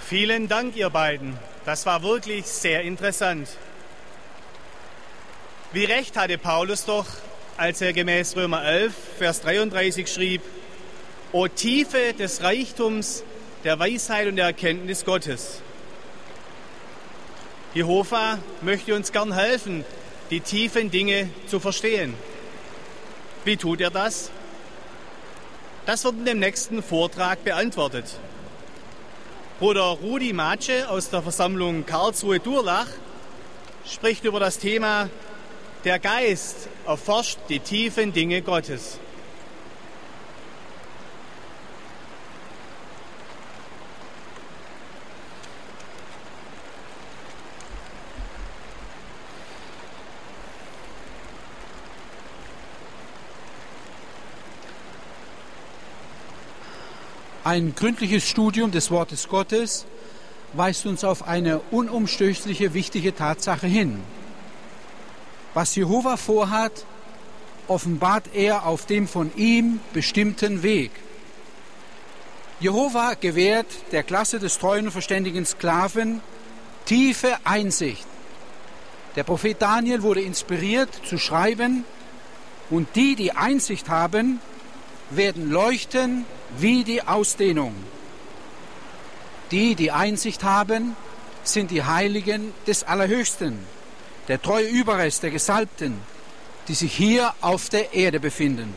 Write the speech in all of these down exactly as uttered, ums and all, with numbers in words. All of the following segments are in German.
Vielen Dank, ihr beiden. Das war wirklich sehr interessant. Wie recht hatte Paulus doch, als er gemäß Römer elf, Vers dreiunddreißig schrieb: O Tiefe des Reichtums, der Weisheit und der Erkenntnis Gottes. Jehova möchte uns gern helfen, die tiefen Dinge zu verstehen. Wie tut er das? Das wird in dem nächsten Vortrag beantwortet. Bruder Rudi Matsche aus der Versammlung Karlsruhe-Durlach spricht über das Thema: Der Geist erforscht die tiefen Dinge Gottes. Ein gründliches Studium des Wortes Gottes weist uns auf eine unumstößliche, wichtige Tatsache hin. Was Jehova vorhat, offenbart er auf dem von ihm bestimmten Weg. Jehova gewährt der Klasse des treuen und verständigen Sklaven tiefe Einsicht. Der Prophet Daniel wurde inspiriert zu schreiben: Und die, die Einsicht haben, werden leuchten wie die Ausdehnung. Die, die Einsicht haben, sind die Heiligen des Allerhöchsten, der treue Überrest der Gesalbten, die sich hier auf der Erde befinden.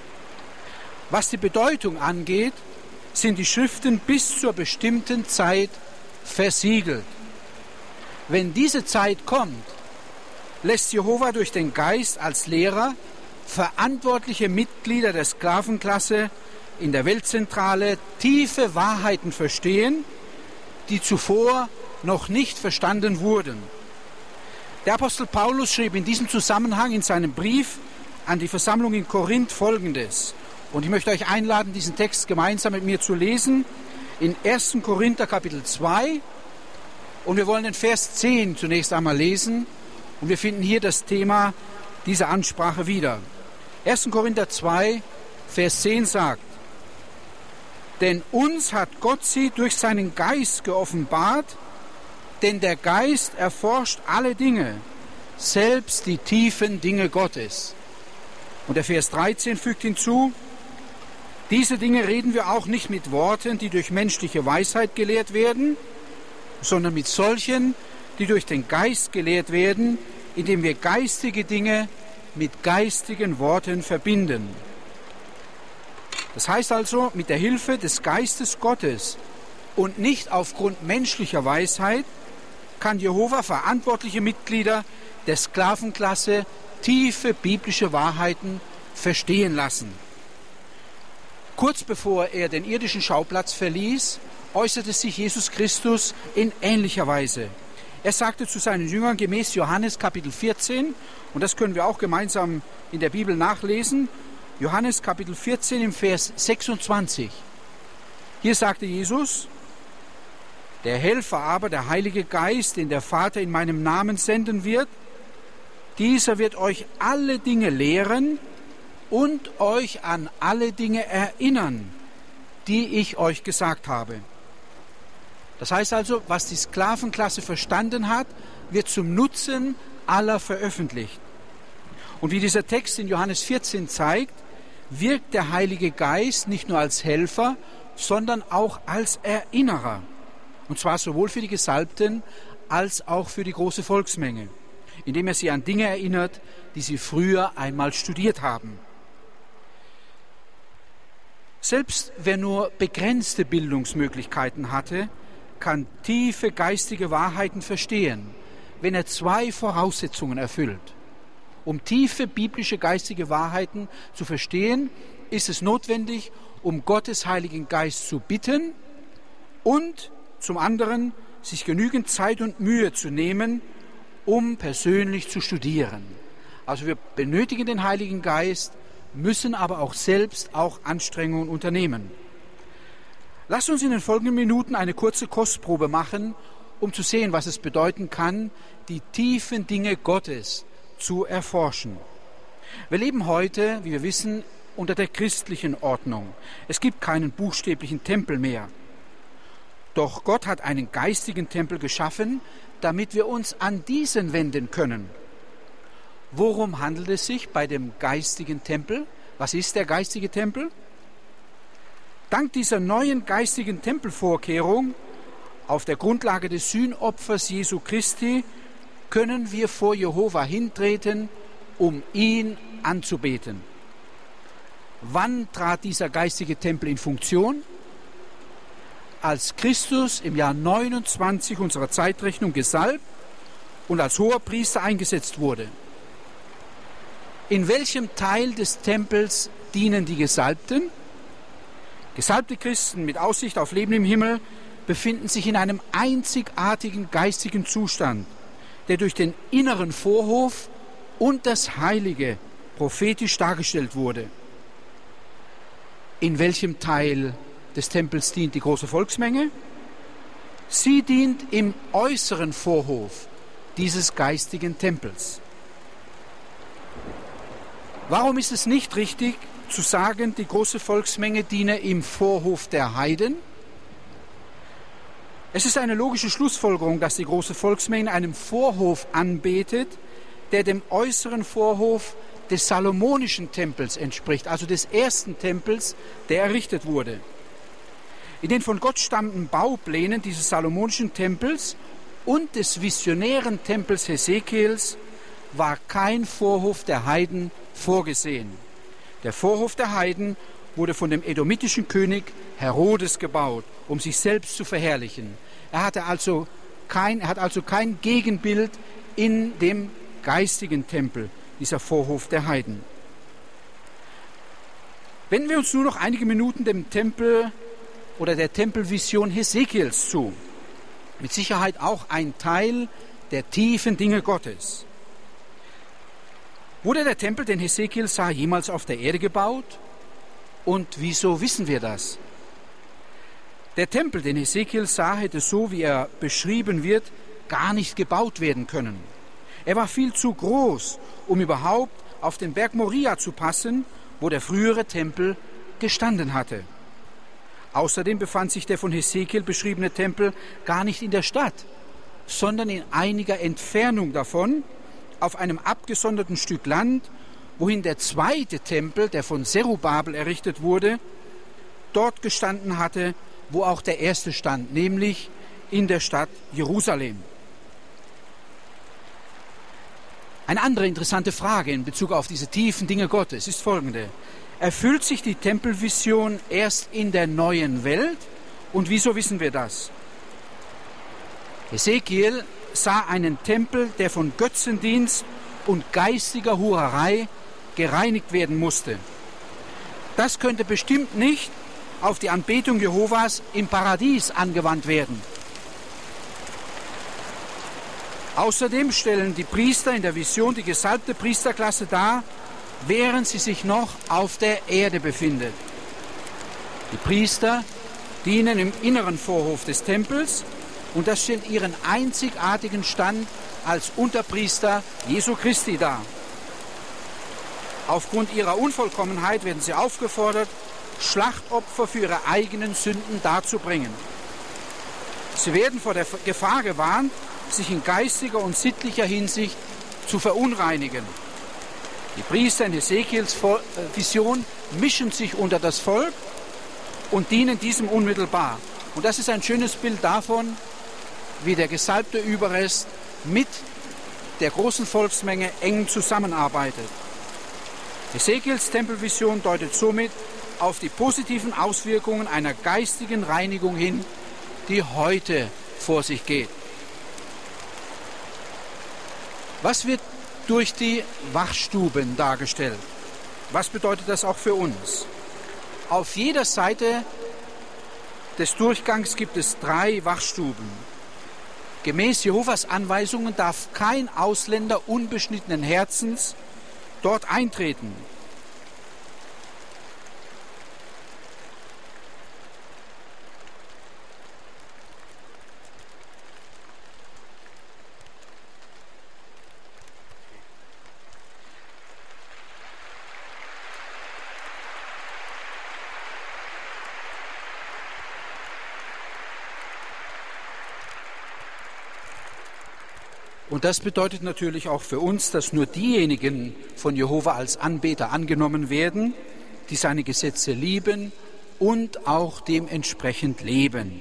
Was die Bedeutung angeht, sind die Schriften bis zur bestimmten Zeit versiegelt. Wenn diese Zeit kommt, lässt Jehova durch den Geist als Lehrer verantwortliche Mitglieder der Sklavenklasse in der Weltzentrale tiefe Wahrheiten verstehen, die zuvor noch nicht verstanden wurden. Der Apostel Paulus schrieb in diesem Zusammenhang in seinem Brief an die Versammlung in Korinth Folgendes. Und ich möchte euch einladen, diesen Text gemeinsam mit mir zu lesen, in ersten Korinther Kapitel zwei. Und wir wollen den Vers zehn zunächst einmal lesen. Und wir finden hier das Thema dieser Ansprache wieder. ersten Korinther zwei, Vers zehn sagt: Denn uns hat Gott sie durch seinen Geist geoffenbart, denn der Geist erforscht alle Dinge, selbst die tiefen Dinge Gottes. Und der Vers dreizehn fügt hinzu: Diese Dinge reden wir auch nicht mit Worten, die durch menschliche Weisheit gelehrt werden, sondern mit solchen, die durch den Geist gelehrt werden, indem wir geistige Dinge mit geistigen Worten verbinden. Das heißt also, mit der Hilfe des Geistes Gottes und nicht aufgrund menschlicher Weisheit kann Jehova verantwortliche Mitglieder der Sklavenklasse tiefe biblische Wahrheiten verstehen lassen. Kurz bevor er den irdischen Schauplatz verließ, äußerte sich Jesus Christus in ähnlicher Weise. Er sagte zu seinen Jüngern gemäß Johannes Kapitel vierzehn, und das können wir auch gemeinsam in der Bibel nachlesen, Johannes Kapitel vierzehn im Vers sechsundzwanzig. Hier sagte Jesus: Der Helfer aber, der Heilige Geist, den der Vater in meinem Namen senden wird, dieser wird euch alle Dinge lehren und euch an alle Dinge erinnern, die ich euch gesagt habe. Das heißt also, was die Sklavenklasse verstanden hat, wird zum Nutzen aller veröffentlicht. Und wie dieser Text in Johannes vierzehn zeigt, wirkt der Heilige Geist nicht nur als Helfer, sondern auch als Erinnerer. Und zwar sowohl für die Gesalbten als auch für die große Volksmenge, indem er sie an Dinge erinnert, die sie früher einmal studiert haben. Selbst wer nur begrenzte Bildungsmöglichkeiten hatte, kann tiefe geistige Wahrheiten verstehen, wenn er zwei Voraussetzungen erfüllt. Um tiefe biblische geistige Wahrheiten zu verstehen, ist es notwendig, um Gottes Heiligen Geist zu bitten und zum anderen sich genügend Zeit und Mühe zu nehmen, um persönlich zu studieren. Also wir benötigen den Heiligen Geist, müssen aber auch selbst auch Anstrengungen unternehmen. Lasst uns in den folgenden Minuten eine kurze Kostprobe machen, um zu sehen, was es bedeuten kann, die tiefen Dinge Gottes zu erforschen. Wir leben heute, wie wir wissen, unter der christlichen Ordnung. Es gibt keinen buchstäblichen Tempel mehr. Doch Gott hat einen geistigen Tempel geschaffen, damit wir uns an diesen wenden können. Worum handelt es sich bei dem geistigen Tempel? Was ist der geistige Tempel? Dank dieser neuen geistigen Tempelvorkehrung auf der Grundlage des Sühnopfers Jesu Christi können wir vor Jehova hintreten, um ihn anzubeten. Wann trat dieser geistige Tempel in Funktion? Als Christus im Jahr neunundzwanzig unserer Zeitrechnung gesalbt und als Hoherpriester eingesetzt wurde. In welchem Teil des Tempels dienen die Gesalbten? Gesalbte Christen mit Aussicht auf Leben im Himmel befinden sich in einem einzigartigen geistigen Zustand, der durch den inneren Vorhof und das Heilige prophetisch dargestellt wurde. In welchem Teil des Tempels dient die große Volksmenge? Sie dient im äußeren Vorhof dieses geistigen Tempels. Warum ist es nicht richtig zu sagen, die große Volksmenge diene im Vorhof der Heiden? Es ist eine logische Schlussfolgerung, dass die große Volksmenge in einem Vorhof anbetet, der dem äußeren Vorhof des Salomonischen Tempels entspricht, also des ersten Tempels, der errichtet wurde. In den von Gott stammenden Bauplänen dieses Salomonischen Tempels und des visionären Tempels Hesekiels war kein Vorhof der Heiden vorgesehen. Der Vorhof der Heiden wurde von dem edomitischen König Herodes gebaut, um sich selbst zu verherrlichen. Er hatte also kein, er hat also kein Gegenbild in dem geistigen Tempel, dieser Vorhof der Heiden. Wenden wir uns nur noch einige Minuten dem Tempel oder der Tempelvision Hesekiels zu. Mit Sicherheit auch ein Teil der tiefen Dinge Gottes. Wurde der Tempel, den Hesekiel sah, jemals auf der Erde gebaut? Und wieso wissen wir das? Der Tempel, den Hesekiel sah, hätte so, wie er beschrieben wird, gar nicht gebaut werden können. Er war viel zu groß, um überhaupt auf den Berg Moria zu passen, wo der frühere Tempel gestanden hatte. Außerdem befand sich der von Hesekiel beschriebene Tempel gar nicht in der Stadt, sondern in einiger Entfernung davon, auf einem abgesonderten Stück Land, wohin der zweite Tempel, der von Zerubabel errichtet wurde, dort gestanden hatte, wo auch der erste stand, nämlich in der Stadt Jerusalem. Eine andere interessante Frage in Bezug auf diese tiefen Dinge Gottes ist folgende. Erfüllt sich die Tempelvision erst in der neuen Welt? Und wieso wissen wir das? Hesekiel sah einen Tempel, der von Götzendienst und geistiger Hurerei gereinigt werden musste. Das könnte bestimmt nicht auf die Anbetung Jehovas im Paradies angewandt werden. Außerdem stellen die Priester in der Vision die gesalbte Priesterklasse dar, während sie sich noch auf der Erde befindet. Die Priester dienen im inneren Vorhof des Tempels und das stellt ihren einzigartigen Stand als Unterpriester Jesu Christi dar. Aufgrund ihrer Unvollkommenheit werden sie aufgefordert, Schlachtopfer für ihre eigenen Sünden darzubringen. Sie werden vor der Gefahr gewarnt, sich in geistiger und sittlicher Hinsicht zu verunreinigen. Die Priester in Hesekiels Vision mischen sich unter das Volk und dienen diesem unmittelbar. Und das ist ein schönes Bild davon, wie der gesalbte Überrest mit der großen Volksmenge eng zusammenarbeitet. Hesekiels Tempelvision deutet somit auf die positiven Auswirkungen einer geistigen Reinigung hin, die heute vor sich geht. Was wird durch die Wachstuben dargestellt? Was bedeutet das auch für uns? Auf jeder Seite des Durchgangs gibt es drei Wachstuben. Gemäß Jehovas Anweisungen darf kein Ausländer unbeschnittenen Herzens dort eintreten. Und das bedeutet natürlich auch für uns, dass nur diejenigen von Jehova als Anbeter angenommen werden, die seine Gesetze lieben und auch dementsprechend leben.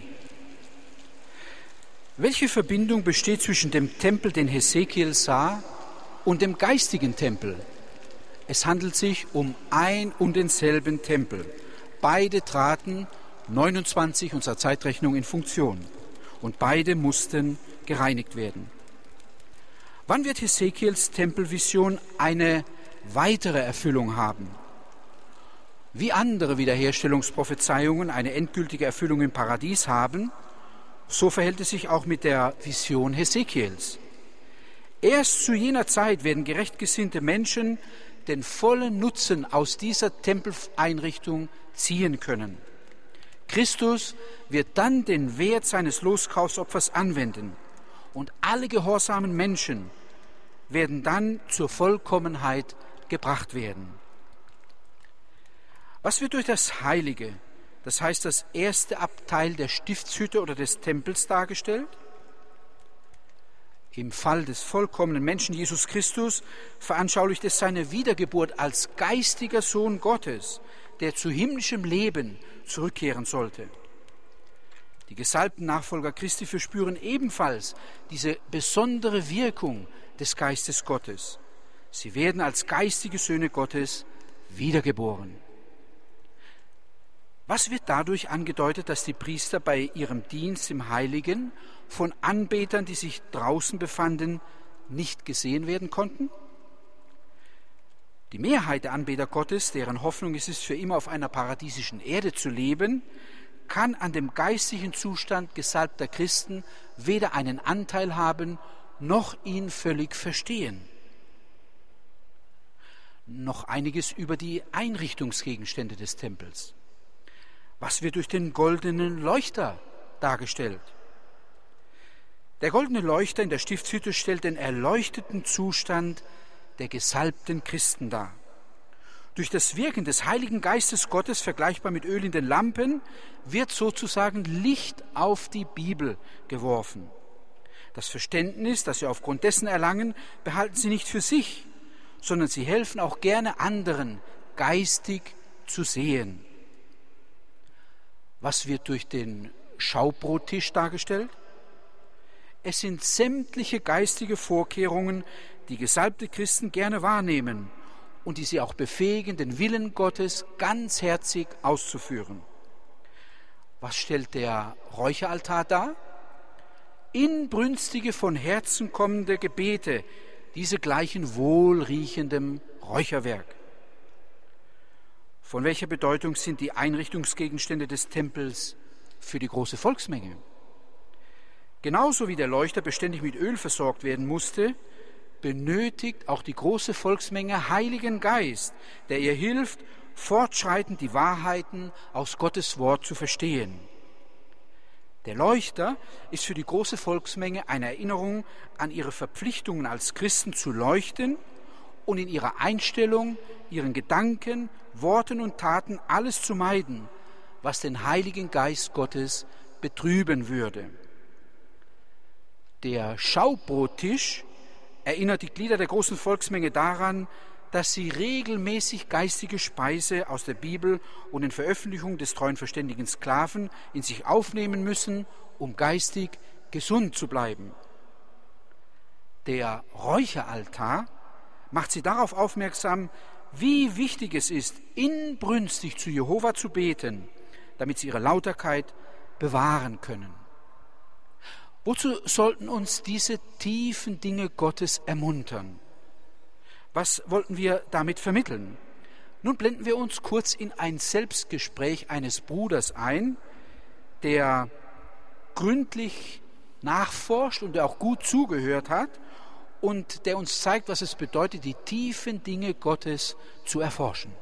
Welche Verbindung besteht zwischen dem Tempel, den Hesekiel sah, und dem geistigen Tempel? Es handelt sich um ein und denselben Tempel. Beide traten neunundzwanzig unserer Zeitrechnung in Funktion und beide mussten gereinigt werden. Wann wird Hesekiels Tempelvision eine weitere Erfüllung haben? Wie andere Wiederherstellungsprophezeiungen eine endgültige Erfüllung im Paradies haben, so verhält es sich auch mit der Vision Hesekiels. Erst zu jener Zeit werden gerechtgesinnte Menschen den vollen Nutzen aus dieser Tempeleinrichtung ziehen können. Christus wird dann den Wert seines Loskaufsopfers anwenden und alle gehorsamen Menschen werden dann zur Vollkommenheit gebracht werden. Was wird durch das Heilige, das heißt das erste Abteil der Stiftshütte oder des Tempels dargestellt? Im Fall des vollkommenen Menschen Jesus Christus veranschaulicht es seine Wiedergeburt als geistiger Sohn Gottes, der zu himmlischem Leben zurückkehren sollte. Die gesalbten Nachfolger Christi verspüren ebenfalls diese besondere Wirkung des Geistes Gottes. Sie werden als geistige Söhne Gottes wiedergeboren. Was wird dadurch angedeutet, dass die Priester bei ihrem Dienst im Heiligen von Anbetern, die sich draußen befanden, nicht gesehen werden konnten? Die Mehrheit der Anbeter Gottes, deren Hoffnung es ist, für immer auf einer paradiesischen Erde zu leben, kann an dem geistigen Zustand gesalbter Christen weder einen Anteil haben, noch ihn völlig verstehen. Noch einiges über die Einrichtungsgegenstände des Tempels. Was wird durch den goldenen Leuchter dargestellt? Der goldene Leuchter in der Stiftshütte stellt den erleuchteten Zustand der gesalbten Christen dar. Durch das Wirken des Heiligen Geistes Gottes, vergleichbar mit Öl in den Lampen, wird sozusagen Licht auf die Bibel geworfen. Das Verständnis, das sie aufgrund dessen erlangen, behalten sie nicht für sich, sondern sie helfen auch gerne anderen, geistig zu sehen. Was wird durch den Schaubrottisch dargestellt? Es sind sämtliche geistige Vorkehrungen, die gesalbte Christen gerne wahrnehmen und die sie auch befähigen, den Willen Gottes ganzherzig auszuführen. Was stellt der Räucheraltar dar? Inbrünstige, von Herzen kommende Gebete, diese gleichen wohlriechendem Räucherwerk. Von welcher Bedeutung sind die Einrichtungsgegenstände des Tempels für die große Volksmenge? Genauso wie der Leuchter beständig mit Öl versorgt werden musste, benötigt auch die große Volksmenge Heiligen Geist, der ihr hilft, fortschreitend die Wahrheiten aus Gottes Wort zu verstehen. Der Leuchter ist für die große Volksmenge eine Erinnerung an ihre Verpflichtungen als Christen zu leuchten und in ihrer Einstellung, ihren Gedanken, Worten und Taten alles zu meiden, was den Heiligen Geist Gottes betrüben würde. Der Schaubrottisch erinnert die Glieder der großen Volksmenge daran, dass sie regelmäßig geistige Speise aus der Bibel und den Veröffentlichungen des treuen verständigen Sklaven in sich aufnehmen müssen, um geistig gesund zu bleiben. Der Räucheraltar macht sie darauf aufmerksam, wie wichtig es ist, inbrünstig zu Jehova zu beten, damit sie ihre Lauterkeit bewahren können. Wozu sollten uns diese tiefen Dinge Gottes ermuntern? Was wollten wir damit vermitteln? Nun blenden wir uns kurz in ein Selbstgespräch eines Bruders ein, der gründlich nachforscht und der auch gut zugehört hat und der uns zeigt, was es bedeutet, die tiefen Dinge Gottes zu erforschen.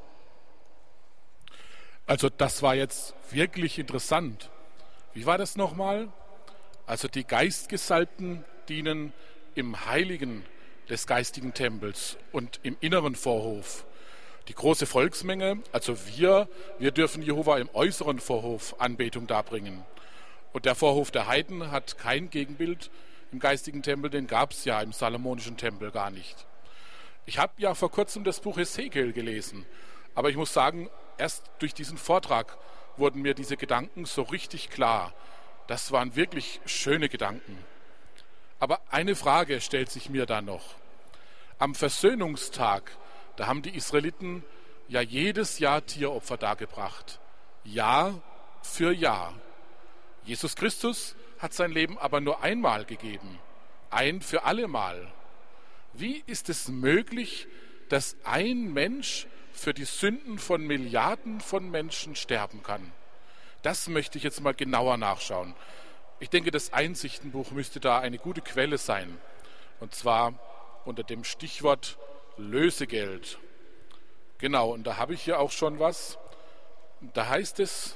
Also das war jetzt wirklich interessant. Wie war das nochmal? Also die Geistgesalbten dienen im Heiligen des geistigen Tempels und im inneren Vorhof. Die große Volksmenge, also wir, wir dürfen Jehova im äußeren Vorhof Anbetung darbringen. Und der Vorhof der Heiden hat kein Gegenbild im geistigen Tempel, den gab es ja im Salomonischen Tempel gar nicht. Ich habe ja vor kurzem das Buch Hesekiel gelesen, aber ich muss sagen, erst durch diesen Vortrag wurden mir diese Gedanken so richtig klar. Das waren wirklich schöne Gedanken. Aber eine Frage stellt sich mir da noch. Am Versöhnungstag, da haben die Israeliten ja jedes Jahr Tieropfer dargebracht. Jahr für Jahr. Jesus Christus hat sein Leben aber nur einmal gegeben. Ein für alle Mal. Wie ist es möglich, dass ein Mensch für die Sünden von Milliarden von Menschen sterben kann? Das möchte ich jetzt mal genauer nachschauen. Ich denke, das Einsichtenbuch müsste da eine gute Quelle sein. Und zwar unter dem Stichwort Lösegeld. Genau, und da habe ich hier auch schon was. Da heißt es,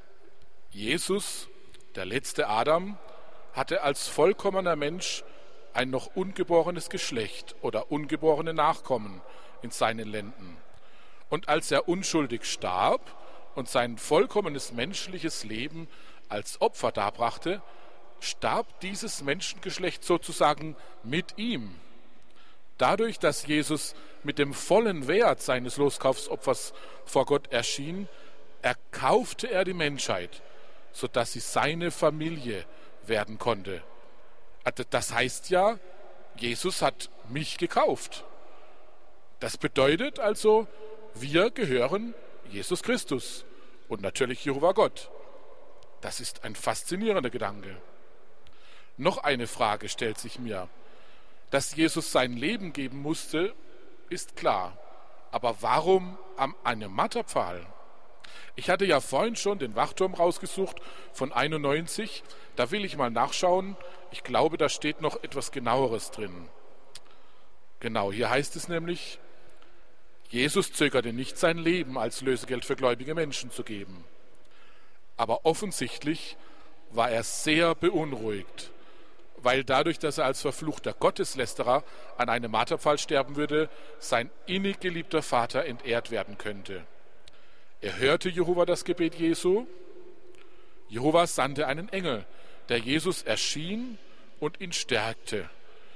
Jesus, der letzte Adam, hatte als vollkommener Mensch ein noch ungeborenes Geschlecht oder ungeborene Nachkommen in seinen Lenden. Und als er unschuldig starb und sein vollkommenes menschliches Leben als Opfer darbrachte, starb dieses Menschengeschlecht sozusagen mit ihm. Dadurch, dass Jesus mit dem vollen Wert seines Loskaufsopfers vor Gott erschien, erkaufte er die Menschheit, sodass sie seine Familie werden konnte. Das heißt ja, Jesus hat mich gekauft. Das bedeutet also, wir gehören Jesus Christus und natürlich Jehova Gott. Das ist ein faszinierender Gedanke. Noch eine Frage stellt sich mir. Dass Jesus sein Leben geben musste, ist klar. Aber warum am einem Marterpfahl? Ich hatte ja vorhin schon den Wachturm rausgesucht von einundneunzig. Da will ich mal nachschauen. Ich glaube, da steht noch etwas Genaueres drin. Genau, hier heißt es nämlich, Jesus zögerte nicht, sein Leben als Lösegeld für gläubige Menschen zu geben. Aber offensichtlich war er sehr beunruhigt, weil dadurch, dass er als verfluchter Gotteslästerer an einem Marterpfahl sterben würde, sein innig geliebter Vater entehrt werden könnte. Er hörte Jehova das Gebet Jesu. Jehova sandte einen Engel, der Jesus erschien und ihn stärkte.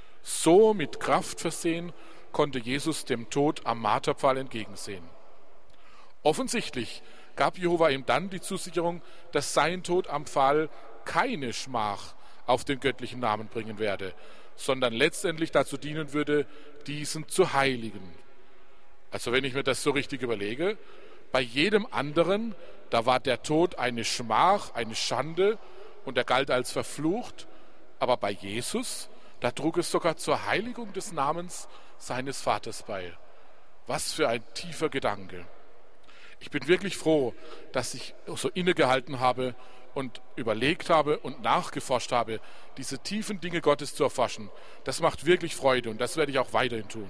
So mit Kraft versehen konnte Jesus dem Tod am Marterpfahl entgegensehen. Offensichtlich gab Jehova ihm dann die Zusicherung, dass sein Tod am Pfahl keine Schmach auf den göttlichen Namen bringen werde, sondern letztendlich dazu dienen würde, diesen zu heiligen. Also wenn ich mir das so richtig überlege, bei jedem anderen, da war der Tod eine Schmach, eine Schande und er galt als verflucht, aber bei Jesus, da trug es sogar zur Heiligung des Namens seines Vaters bei. Was für ein tiefer Gedanke. Ich bin wirklich froh, dass ich so innegehalten habe und überlegt habe und nachgeforscht habe, diese tiefen Dinge Gottes zu erforschen. Das macht wirklich Freude und das werde ich auch weiterhin tun.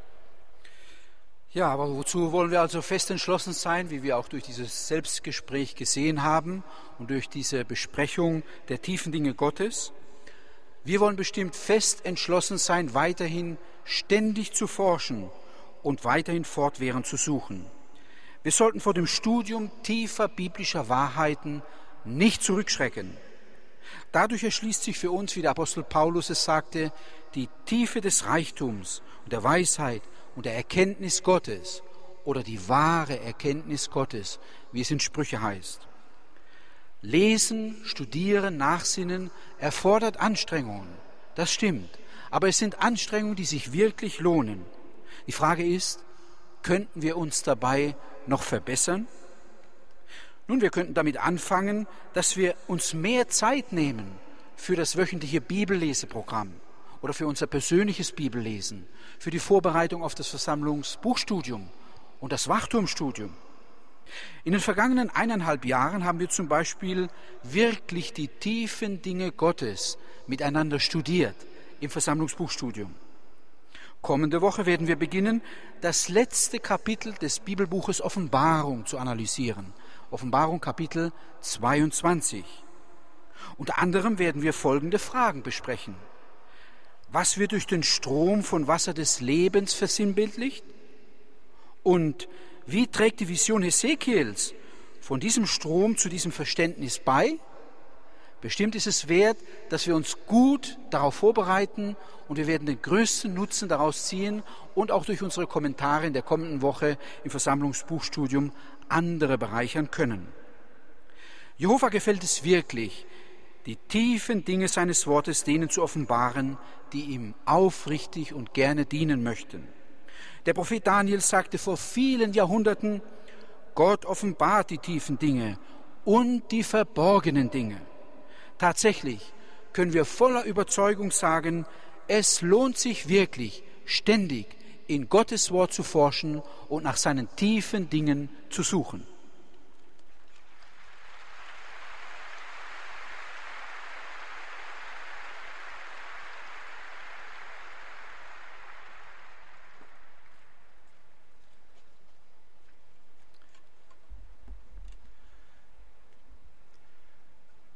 Ja, aber wozu wollen wir also fest entschlossen sein, wie wir auch durch dieses Selbstgespräch gesehen haben und durch diese Besprechung der tiefen Dinge Gottes? Wir wollen bestimmt fest entschlossen sein, weiterhin ständig zu forschen und weiterhin fortwährend zu suchen. Wir sollten vor dem Studium tiefer biblischer Wahrheiten nicht zurückschrecken. Dadurch erschließt sich für uns, wie der Apostel Paulus es sagte, die Tiefe des Reichtums und der Weisheit und der Erkenntnis Gottes oder die wahre Erkenntnis Gottes, wie es in Sprüche heißt. Lesen, studieren, nachsinnen erfordert Anstrengungen. Das stimmt. Aber es sind Anstrengungen, die sich wirklich lohnen. Die Frage ist, könnten wir uns dabei noch verbessern? Nun, wir könnten damit anfangen, dass wir uns mehr Zeit nehmen für das wöchentliche Bibelleseprogramm oder für unser persönliches Bibellesen, für die Vorbereitung auf das Versammlungsbuchstudium und das Wachturmstudium. In den vergangenen eineinhalb Jahren haben wir zum Beispiel wirklich die tiefen Dinge Gottes miteinander studiert im Versammlungsbuchstudium. Kommende Woche werden wir beginnen, das letzte Kapitel des Bibelbuches Offenbarung zu analysieren. Offenbarung Kapitel zweiundzwanzig. Unter anderem werden wir folgende Fragen besprechen. Was wird durch den Strom von Wasser des Lebens versinnbildlicht? Und wie trägt die Vision Hesekiels von diesem Strom zu diesem Verständnis bei? Bestimmt ist es wert, dass wir uns gut darauf vorbereiten und wir werden den größten Nutzen daraus ziehen und auch durch unsere Kommentare in der kommenden Woche im Versammlungsbuchstudium andere bereichern können. Jehova gefällt es wirklich, die tiefen Dinge seines Wortes denen zu offenbaren, die ihm aufrichtig und gerne dienen möchten. Der Prophet Daniel sagte vor vielen Jahrhunderten, Gott offenbart die tiefen Dinge und die verborgenen Dinge. Tatsächlich können wir voller Überzeugung sagen, es lohnt sich wirklich, ständig in Gottes Wort zu forschen und nach seinen tiefen Dingen zu suchen.